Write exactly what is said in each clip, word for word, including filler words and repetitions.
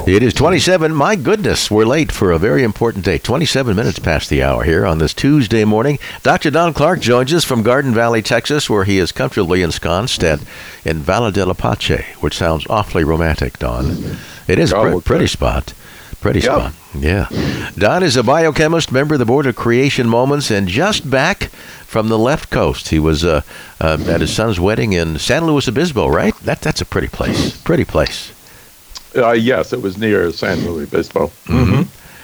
It is twenty-seven. My goodness, we're late for a very important day. twenty-seven minutes past the hour here on this Tuesday morning. Doctor Don Clark joins us from Garden Valley, Texas, where he is comfortably ensconced at in Valle de la Pace, which sounds awfully romantic, Don. It is a Oh, pre- pretty spot. Pretty Yep. spot. Yeah. Don is a biochemist, member of the board of Creation Moments, and just back from the left coast. He was uh, uh, at his son's wedding in San Luis Obispo, right? That That's a pretty place. Pretty place. Uh, yes, it was near San Luis Obispo. Mm-hmm.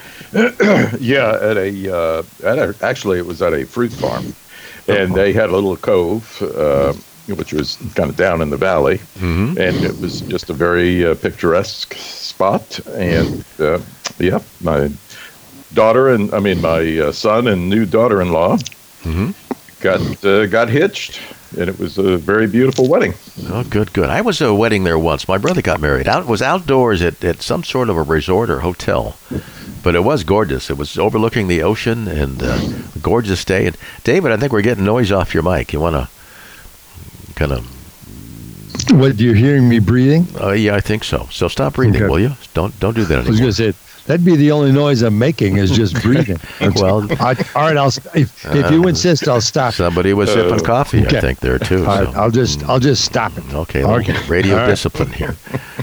Yeah, at a, uh, at a actually it was at a fruit farm, and they had a little cove, uh, which was kind of down in the valley, Mm-hmm. and it was just a very uh, picturesque spot. And uh, yeah, my daughter and I mean my uh, son and new daughter-in-law Mm-hmm. got uh, got hitched, and it was a very beautiful wedding. Oh, good, good. I was at a wedding there once. My brother got married. Out was outdoors at, at some sort of a resort or hotel, but it was gorgeous. It was overlooking the ocean and uh, a gorgeous day. And David, I think we're getting noise off your mic. You want to kind of? What, you're hearing me breathing? Uh, yeah, I think so. So stop breathing, Okay. will you? Don't don't do that I was anymore. going to say, that'd be the only noise I'm making is just breathing. Well, I, all right, I'll, st- if, if you insist, I'll stop. somebody was sipping coffee, I okay. think, there too. All right, so. I'll just I'll just stop it. Okay, Okay. radio All right. discipline here.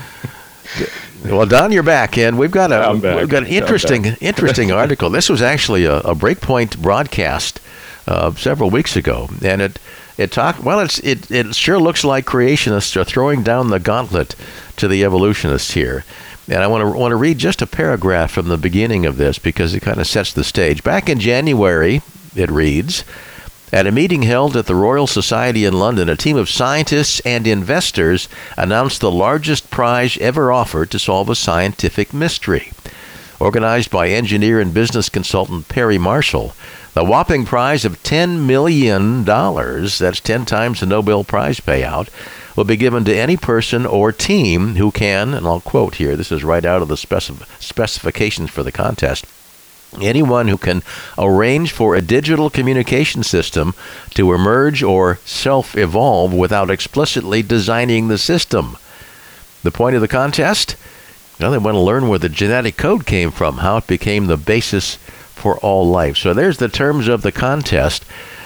Well, Don, you're back, and we've got a I'm back. we've got an I'm interesting interesting article. This was actually a, a Breakpoint broadcast uh, several weeks ago, and it it talked. Well, it's it it sure looks like creationists are throwing down the gauntlet to the evolutionists here. And I want to want to read just a paragraph from the beginning of this because it kind of sets the stage. Back in January, it reads, at a meeting held at the Royal Society in London, a team of scientists and investors announced the largest prize ever offered to solve a scientific mystery. Organized by engineer and business consultant Perry Marshall, the whopping prize of ten million dollars, that's ten times the Nobel Prize payout, will be given to any person or team who can, and I'll quote here, this is right out of the specif- specifications for the contest, anyone who can arrange for a digital communication system to emerge or self-evolve without explicitly designing the system. The point of the contest? Well, they want to learn where the genetic code came from, how it became the basis for all life. So there's the terms of the contest.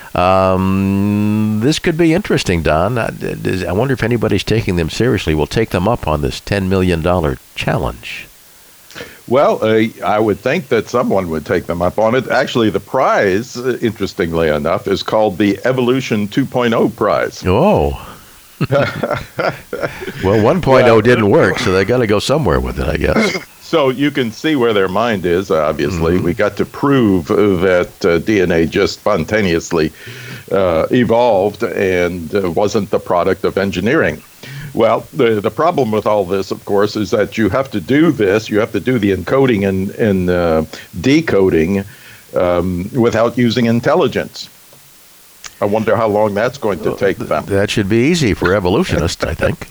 Um, this could be interesting, Don. I, I wonder if anybody's taking them seriously. Will take them up on this ten million dollars challenge. Well, uh, I would think that someone would take them up on it. Actually, the prize, uh, interestingly enough, is called the Evolution two point oh prize. Oh. Well, one point oh didn't work, so they got to go somewhere with it, I guess. So you can see where their mind is, obviously. Mm-hmm. We got to prove that uh, D N A just spontaneously uh, evolved and uh, wasn't the product of engineering. Well, the the problem with all this, of course, is that you have to do this. You have to do the encoding and, and uh, decoding um, without using intelligence. I wonder how long that's going to take them. That should be easy for evolutionists, I think.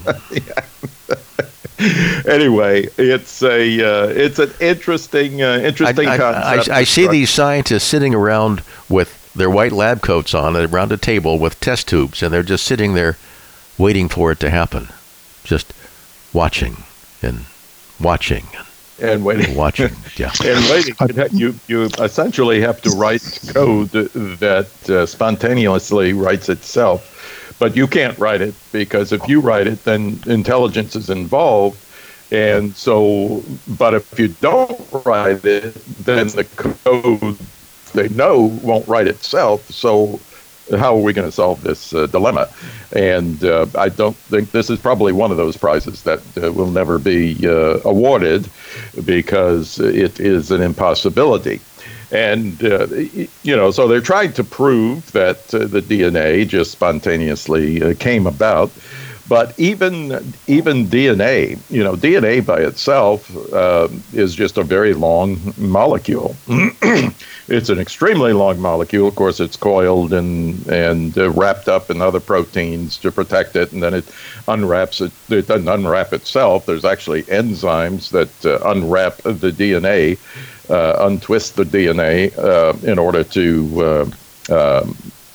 Anyway, it's a uh, it's an interesting uh, interesting I, I, concept. I, I see these scientists sitting around with their white lab coats on around a table with test tubes, and they're just sitting there waiting for it to happen, just watching and watching and waiting, and watching. Yeah. and waiting. You you essentially have to write code that uh, spontaneously writes itself. But you can't write it because if you write it, then intelligence is involved. And so, but if you don't write it, then the code they know won't write itself. So how are we going to solve this uh, dilemma? And uh, I don't think this is probably one of those prizes that uh, will never be uh, awarded because it is an impossibility. And, uh, you know, so they're trying to prove that uh, the D N A just spontaneously uh, came about. But even even D N A, you know, D N A by itself uh, is just a very long molecule. It's an extremely long molecule. Of course, it's coiled and and uh, wrapped up in other proteins to protect it, and then it unwraps it. It doesn't unwrap itself. There's actually enzymes that uh, unwrap the D N A. Uh, untwist the D N A uh, in order to uh, um,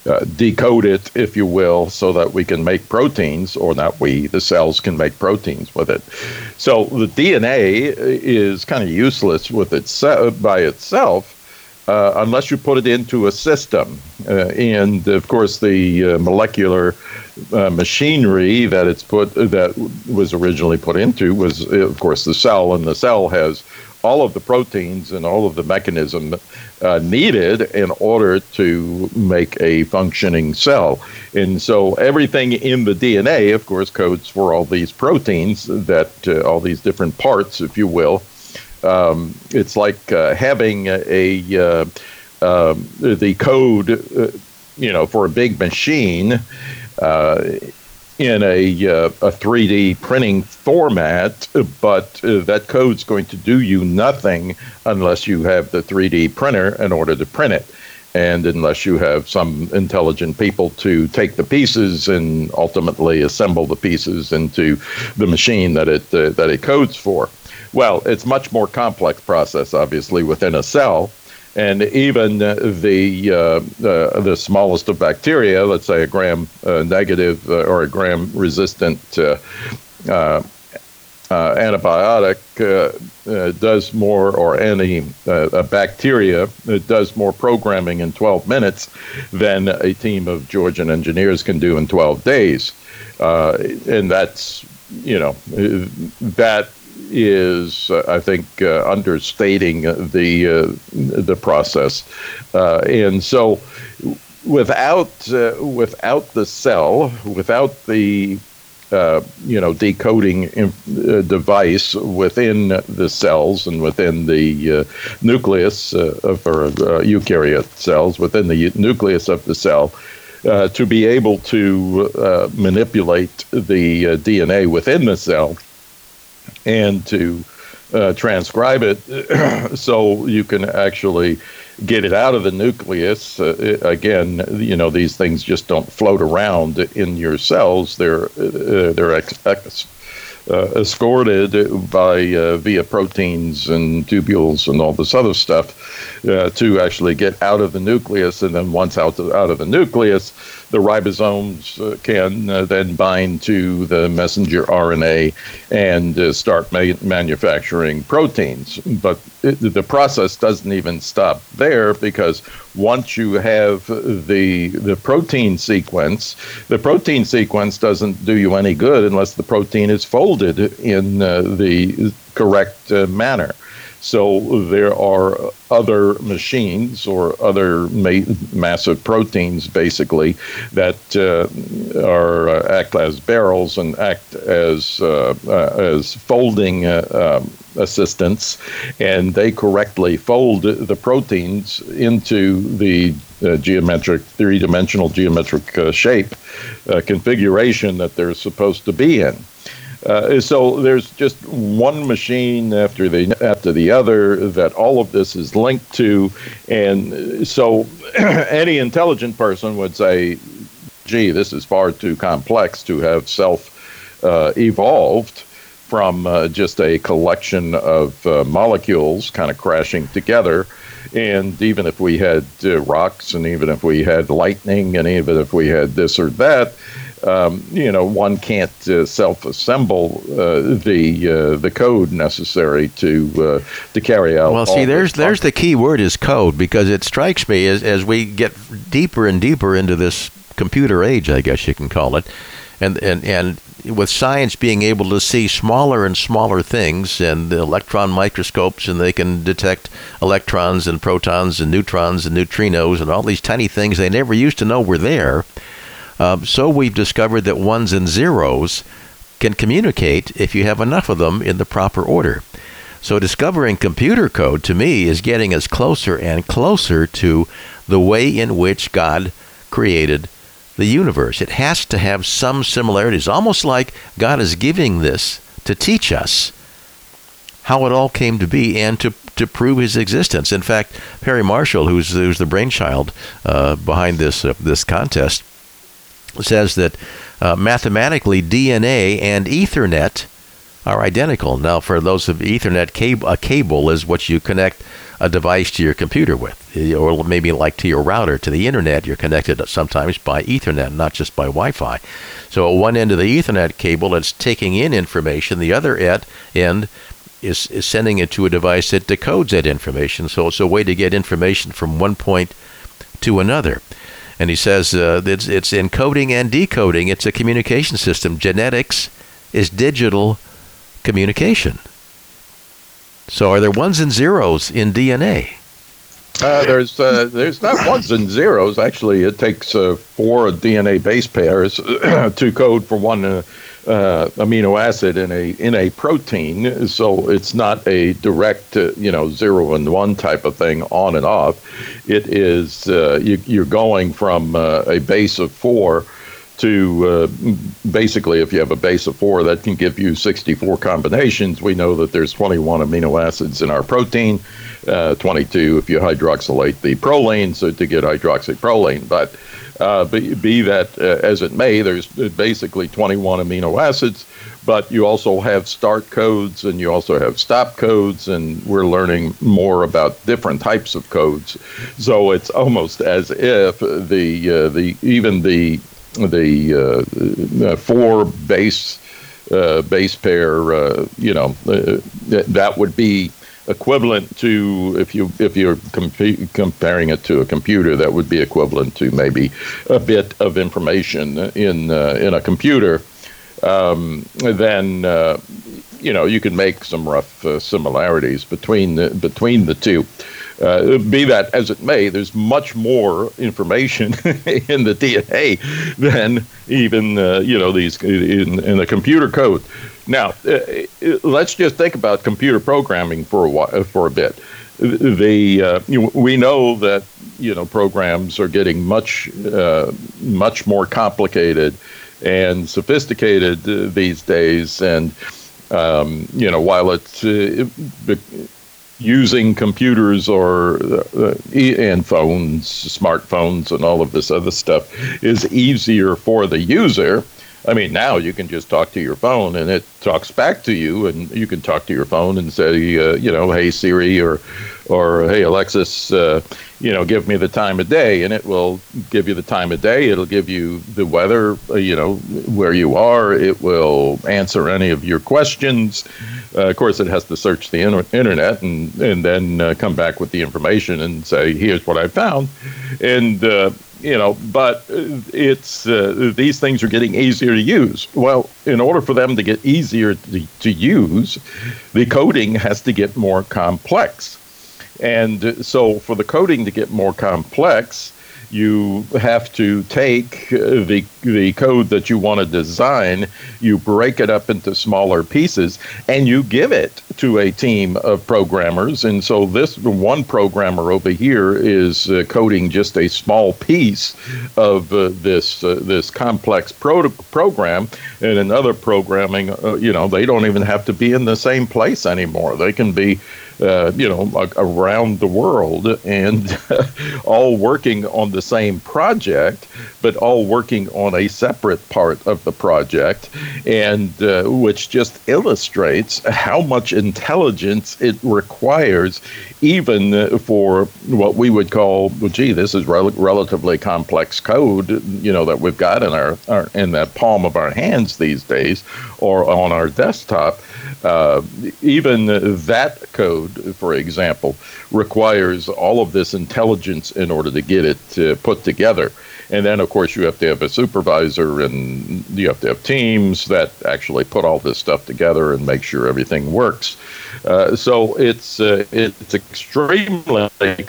uh, decode it, if you will, so that we can make proteins, or not we, the cells can make proteins with it. So the D N A is kind of useless with its, by itself. Uh, unless you put it into a system. Uh, and of course, the uh, molecular uh, machinery that it's put that was originally put into was, of course, the cell, and the cell has all of the proteins and all of the mechanism uh, needed in order to make a functioning cell. And so everything in the D N A, of course, codes for all these proteins, that uh, all these different parts, if you will. Um, it's like uh, having a, a uh, uh, the code, uh, you know, for a big machine uh, in a uh, a three D printing format, but uh, that code's going to do you nothing unless you have the three D printer in order to print it, and unless you have some intelligent people to take the pieces and ultimately assemble the pieces into the machine that it uh, that it codes for. Well, it's much more complex process, obviously, within a cell, and even uh, the uh, uh, the smallest of bacteria, let's say a gram uh, negative uh, or a gram resistant uh, uh, uh, antibiotic, uh, uh, does more, or any uh, a bacteria it does more programming in twelve minutes than a team of Georgian engineers can do in twelve days, uh, and that's you know that. is, uh, I think, uh, understating the uh, the process, uh, and so without uh, without the cell, without the uh, you know decoding uh, device within the cells and within the uh, nucleus uh, of or uh, eukaryote cells within the nucleus of the cell. Uh, to be able to uh, manipulate the uh, D N A within the cell and to uh, transcribe it so you can actually get it out of the nucleus. Uh, again, you know, these things just don't float around in your cells. They're uh, they're ex- ex- uh, escorted by uh, via proteins and tubules and all this other stuff uh, to actually get out of the nucleus. And then once out of, out of the nucleus, the ribosomes uh, can uh, then bind to the messenger R N A and uh, start ma- manufacturing proteins. But it, the process doesn't even stop there, because once you have the the protein sequence, the protein sequence doesn't do you any good unless the protein is folded in uh, the correct uh, manner. So there are other machines or other ma- massive proteins, basically, that uh, are uh, act as barrels and act as uh, uh, as folding uh, um, assistants, and they correctly fold the proteins into the uh, geometric, three-dimensional geometric uh, shape uh, configuration that they're supposed to be in. Uh, so there's just one machine after the after the other that all of this is linked to, and so any intelligent person would say, "Gee, this is far too complex to have self uh, evolved from uh, just a collection of uh, molecules kind of crashing together." And even if we had uh, rocks, and even if we had lightning, and even if we had this or that. Um, you know, one can't uh, self-assemble uh, the uh, the code necessary to uh, to carry out. Well, see, there's there's the key word is code, because it strikes me as as we get deeper and deeper into this computer age, I guess you can call it, and and and with science being able to see smaller and smaller things, and the electron microscopes, and they can detect electrons and protons and neutrons and neutrinos and all these tiny things they never used to know were there. Uh, so we've discovered that ones and zeros can communicate if you have enough of them in the proper order. So discovering computer code, to me, is getting us closer and closer to the way in which God created the universe. It has to have some similarities, almost like God is giving this to teach us how it all came to be and to to prove his existence. In fact, Perry Marshall, who's who's the brainchild uh, behind this uh, this contest, says that uh, mathematically D N A and Ethernet are identical. Now, for those of Ethernet, cable, a cable is what you connect a device to your computer with, or maybe like to your router, to the internet. You're connected sometimes by Ethernet, not just by Wi-Fi. So at one end of the Ethernet cable, it's taking in information. The other end is, is sending it to a device that decodes that information. So it's a way to get information from one point to another. And he says uh, it's, it's encoding and decoding. It's a communication system. Genetics is digital communication. So are there ones and zeros in D N A? Uh, there's uh, there's not ones and zeros. Actually, it takes uh, four D N A base pairs to code for one uh, uh, amino acid in a in a protein. So it's not a direct uh, you know zero and one type of thing on and off. It is uh, you, you're going from uh, a base of four to uh, basically, if you have a base of four, that can give you sixty-four combinations. We know that there's twenty-one amino acids in our protein, uh, twenty-two if you hydroxylate the proline, so to get hydroxyproline. But uh, be, be that uh, as it may, there's basically twenty-one amino acids, but you also have start codes and you also have stop codes, and we're learning more about different types of codes. So it's almost as if the uh, the even the the uh, four base uh, base pair, uh, you know, uh, that would be equivalent to, if you if you're comp- comparing it to a computer, that would be equivalent to maybe a bit of information in uh, in a computer. Um, then uh, you know you can make some rough uh, similarities between the, between the two. Uh, be that as it may, there's much more information in the D N A than even uh, you know these in, in the computer code. Now, uh, let's just think about computer programming for a while, for a bit. The uh, you know, we know that you know programs are getting much uh, much more complicated and sophisticated uh, these days, and um, you know while it's uh, using computers or uh, and phones, smartphones, and all of this other stuff is easier for the user. I mean, now you can just talk to your phone and it talks back to you, and you can talk to your phone and say, uh, you know, hey Siri or or hey Alexis, uh, you know, give me the time of day, and it will give you the time of day. It'll give you the weather, uh, you know, where you are. It will answer any of your questions. Uh, of course, it has to search the inter- internet and and then uh, come back with the information and say, here's what I found, and. Uh, You know, but it's uh, these things are getting easier to use. Well, in order for them to get easier to, to use, the coding has to get more complex. And so for the coding to get more complex, you have to take the the code that you want to design, you break it up into smaller pieces, and you give it to a team of programmers. And so this one programmer over here is uh, coding just a small piece of uh, this uh, this complex pro- program, and another programming, uh, you know, they don't even have to be in the same place anymore. They can be Uh, you know, around the world, and all working on the same project, but all working on a separate part of the project, and uh, which just illustrates how much intelligence it requires, even for what we would call, well, gee, this is rel- relatively complex code, you know, that we've got in our, our in the palm of our hands these days, or on our desktop. Uh, even that code, for example, requires all of this intelligence in order to get it uh, put together. And then, of course, you have to have a supervisor, and you have to have teams that actually put all this stuff together and make sure everything works. Uh, so it's uh, it's extremely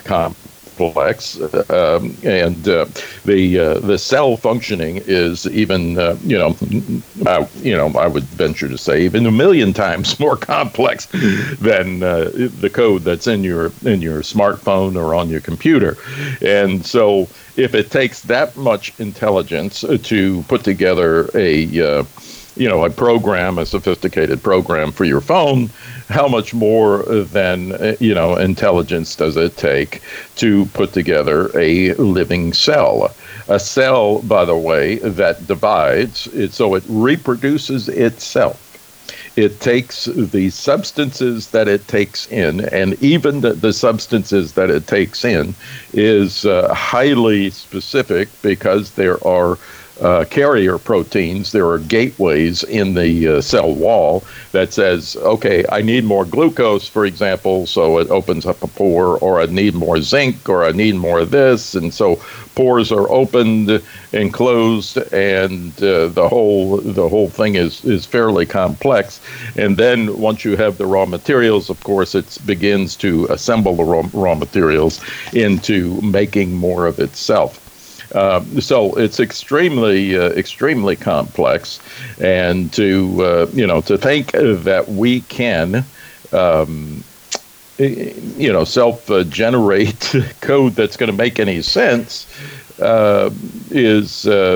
complex, um, and uh, the uh, the cell functioning is even uh, you know uh, you know I would venture to say even a million times more complex than uh, the code that's in your in your smartphone or on your computer. And so if it takes that much intelligence to put together a uh, you know, a program, a sophisticated program for your phone, how much more than, you know, intelligence does it take to put together a living cell? A cell, by the way, that divides, it, so it reproduces itself. It takes the substances that it takes in, and even the, the substances that it takes in is uh, highly specific because there are Uh, carrier proteins. There are gateways in the uh, cell wall that says, okay, I need more glucose, for example, so it opens up a pore, or I need more zinc, or I need more of this, and so pores are opened and closed, and uh, the whole the whole thing is is fairly complex. And then once you have the raw materials, of course, it begins to assemble the raw, raw materials into making more of itself. Uh, so it's extremely, uh, extremely complex, and to uh, you know to think that we can, um, you know, self-generate code that's going to make any sense uh, is, uh,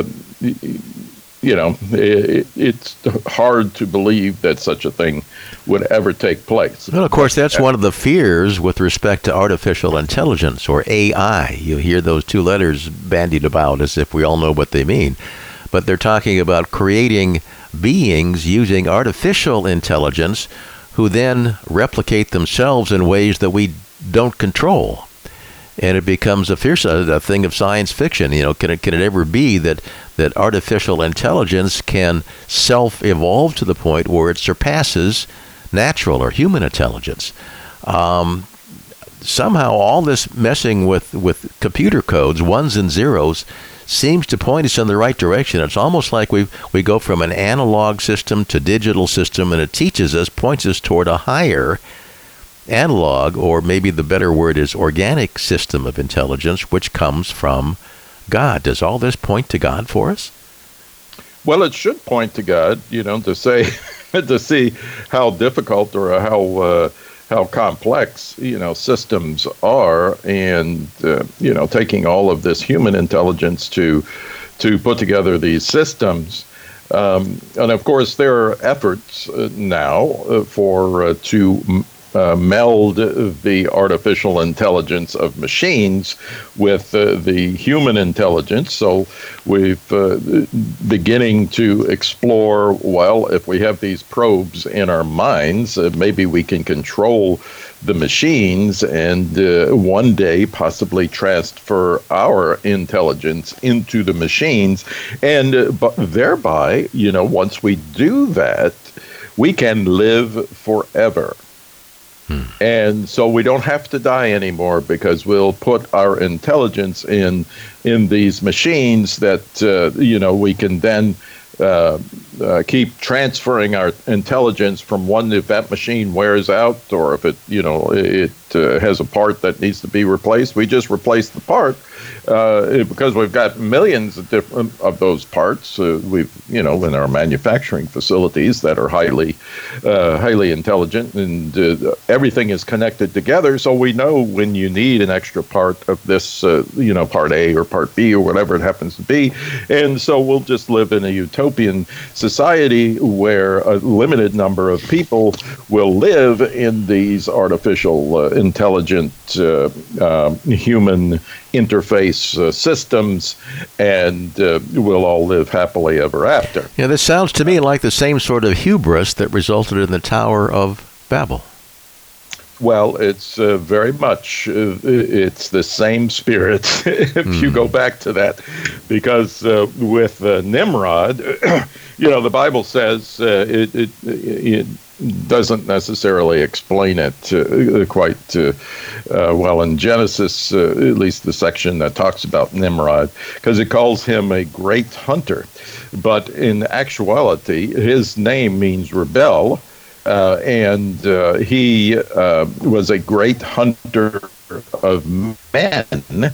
you know, it, it's hard to believe that such a thing would ever take place. Well, of course, that's one of the fears with respect to artificial intelligence, or A I. You hear those two letters bandied about as if we all know what they mean. But they're talking about creating beings using artificial intelligence who then replicate themselves in ways that we don't control. And it becomes a fierce a thing of science fiction. You know, can it can it ever be that that artificial intelligence can self-evolve to the point where it surpasses natural or human intelligence? Um, somehow, all this messing with with computer codes, ones and zeros, seems to point us in the right direction. It's almost like we we go from an analog system to digital system, and it teaches us, points us toward a higher analog, or maybe the better word is organic system of intelligence, which comes from God. Does all this point to God for us? Well, it should point to God, you know, to say, to see how difficult or how uh, how complex, you know, systems are, and uh, you know, taking all of this human intelligence to to put together these systems. Um, and of course, there are efforts uh, now uh, for uh, to Uh, meld the artificial intelligence of machines with uh, the human intelligence. So we've uh, beginning to explore, well, if we have these probes in our minds, uh, maybe we can control the machines and uh, one day possibly transfer our intelligence into the machines. And uh, but thereby, you know, once we do that, we can live forever. Hmm. And so we don't have to die anymore, because we'll put our intelligence in in these machines that, uh, you know, we can then uh, uh, keep transferring our intelligence from one, if that machine wears out, or if it, you know, it uh, has a part that needs to be replaced, we just replace the part. Uh, because we've got millions of different of those parts, uh, we've you know in our manufacturing facilities that are highly, uh, highly intelligent, and uh, everything is connected together. So we know when you need an extra part of this, uh, you know, part A or part B or whatever it happens to be, and so we'll just live in a utopian society where a limited number of people will live in these artificial, uh, intelligent, uh, uh, human interface uh, systems, and uh, we'll all live happily ever after. Yeah, this sounds to me like the same sort of hubris that resulted in the Tower of Babel. Well, it's uh, very much, uh, it's the same spirit, if mm. you go back to that, because uh, with uh, Nimrod, you know, the Bible says uh, it, it, it doesn't necessarily explain it uh, quite uh, uh, well in Genesis, uh, at least the section that talks about Nimrod, because it calls him a great hunter. But in actuality, his name means rebel. Uh, and uh, he uh, was a great hunter of men.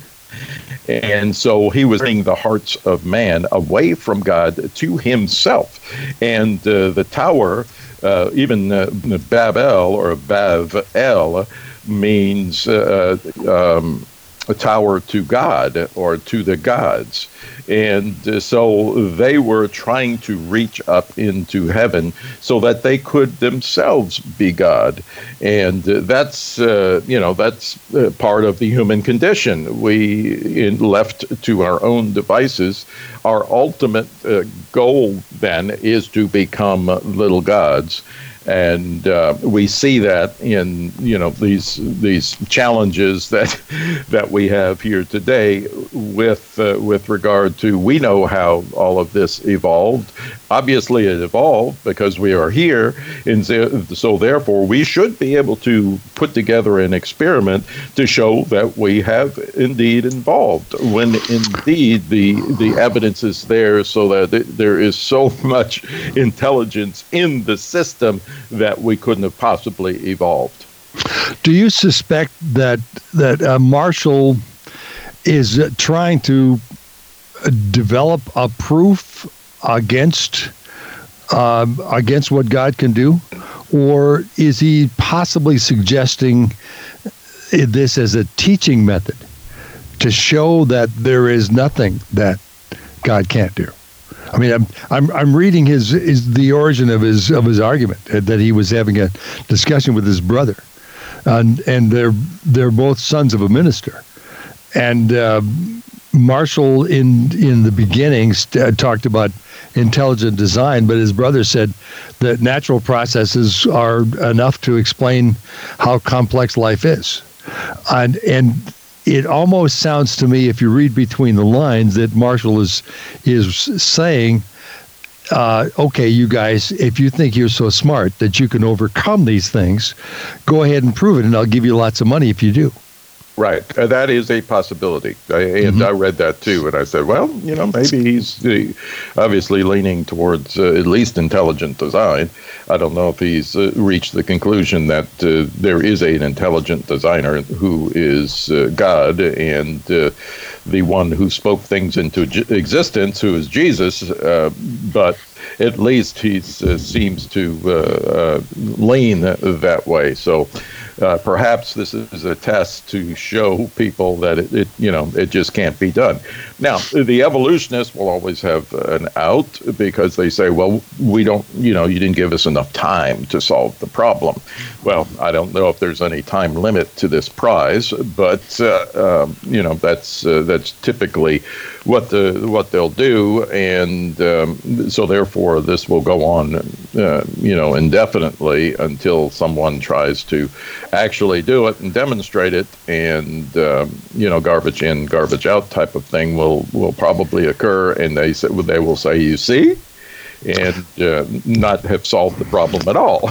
And so he was turning the hearts of man away from God to himself. And uh, the tower, uh, even uh, Babel or Bav-el, means uh, um, a tower to God or to the gods. And uh, so they were trying to reach up into heaven so that they could themselves be God. And uh, that's, uh, you know, that's uh, part of the human condition. We, in, left to our own devices, our ultimate uh, goal then is to become little gods. And uh, we see that in, you know, these these challenges that that we have here today with uh, with regard to, we know how all of this evolved. Obviously, it evolved because we are here, and so therefore we should be able to put together an experiment to show that we have indeed evolved, when indeed the the evidence is there, so that it, there is so much intelligence in the system that we couldn't have possibly evolved. Do you suspect that that uh, Marshall is uh, trying to develop a proof against um, against what God can do, or is he possibly suggesting this as a teaching method to show that there is nothing that God can't do? I mean, I'm I'm I'm reading his, his the origin of his of his argument, that he was having a discussion with his brother, and and they're they're both sons of a minister, and uh, Marshall in in the beginning st- talked about intelligent design, but his brother said that natural processes are enough to explain how complex life is, and and. It almost sounds to me, if you read between the lines, that Marshall is is saying, uh, okay, you guys, if you think you're so smart that you can overcome these things, go ahead and prove it, and I'll give you lots of money if you do. Right. Uh, that is a possibility. I, and mm-hmm. I read that too, and I said, well, you know, maybe he's uh, obviously leaning towards uh, at least intelligent design. I don't know if he's uh, reached the conclusion that uh, there is an intelligent designer who is uh, God, and uh, the one who spoke things into j- existence, who is Jesus, uh, but at least he uh, seems to uh, uh, lean that way. So Uh, perhaps this is a test to show people that it, it, you know, it just can't be done. Now, the evolutionists will always have an out, because they say, well, we don't, you know, you didn't give us enough time to solve the problem. Well, I don't know if there's any time limit to this prize, but uh, um, you know, that's uh, that's typically what the what they'll do, and um, so therefore this will go on, uh, you know, indefinitely until someone tries to actually do it and demonstrate it, and um, you know, garbage in, garbage out type of thing will will probably occur, and they say, they will say, you see, and uh, not have solved the problem at all.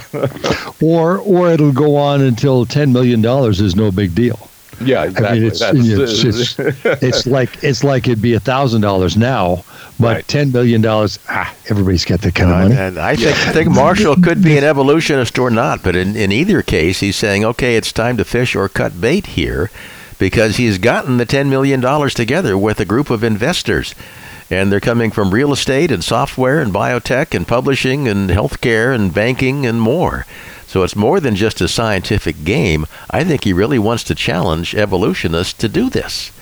or or it'll go on until ten million dollars is no big deal. Yeah, exactly. I mean, it's, it's, it's, it's like it's like it'd be a thousand dollars now, but right. ten million dollars. Ah, everybody's got that kind uh, of money. And I think I think Marshall could be an evolutionist or not, but in, in either case, he's saying, okay, it's time to fish or cut bait here, because he's gotten the ten million dollars together with a group of investors, and they're coming from real estate and software and biotech and publishing and healthcare and banking and more. So it's more than just a scientific game. I think he really wants to challenge evolutionists to do this.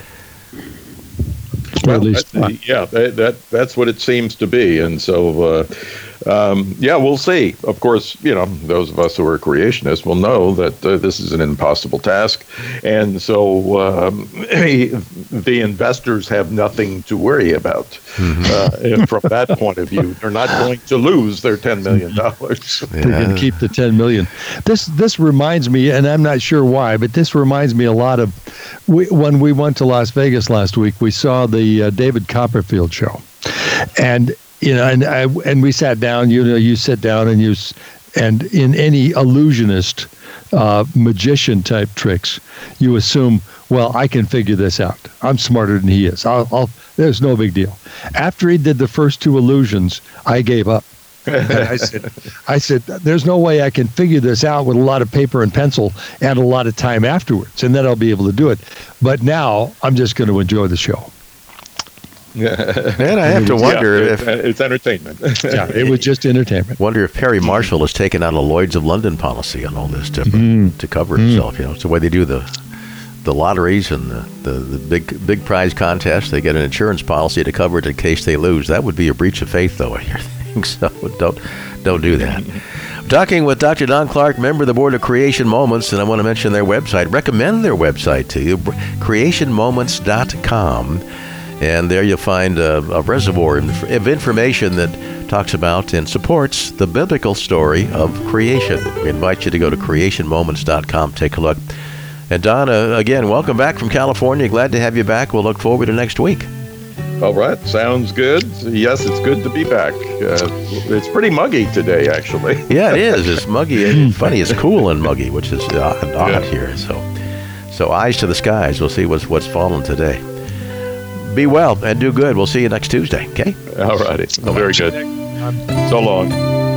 Well, at least, uh, yeah, that, that that's what it seems to be. And so, uh, um, yeah, we'll see. Of course, you know, those of us who are creationists will know that uh, this is an impossible task. And so um, the investors have nothing to worry about. Mm-hmm. Uh, from that point of view, they're not going to lose their ten million dollars. Yeah. They can keep the ten million dollars. This, this reminds me, and I'm not sure why, but this reminds me a lot of we, when we went to Las Vegas last week, we saw the uh, David Copperfield show. And you know, and I, and we sat down. You know, you sit down and you, and in any illusionist, uh, magician type tricks, you assume, well, I can figure this out. I'm smarter than he is. I'll, I'll, there's no big deal. After he did the first two illusions, I gave up. And I said, I said, there's no way I can figure this out with a lot of paper and pencil and a lot of time afterwards, and then I'll be able to do it. But now I'm just going to enjoy the show. And I have to wonder yeah, if it's entertainment. Yeah, it was just entertainment. Wonder if Perry Marshall has taken out a Lloyd's of London policy on all this to mm. to cover mm. himself. You know, it's the way they do the the lotteries and the, the, the big big prize contests. They get an insurance policy to cover it in case they lose. That would be a breach of faith, though. I think so. Don't don't do that. I'm talking with Doctor Don Clark, member of the board of Creation Moments, and I want to mention their website. Recommend their website to you, creation moments dot com. And there you'll find a, a reservoir of information that talks about and supports the biblical story of creation. We invite you to go to creation moments dot com, take a look. And Donna, again, welcome back from California. Glad to have you back. We'll look forward to next week. All right, sounds good. Yes, it's good to be back. Uh, it's pretty muggy today, actually. Yeah, it is. It's muggy. It's funny. It's cool and muggy, which is odd, odd Yeah. here. So, so eyes to the skies. We'll see what's what's falling today. Be well and do good. We'll see you next Tuesday. Okay. All righty. Very good. So long.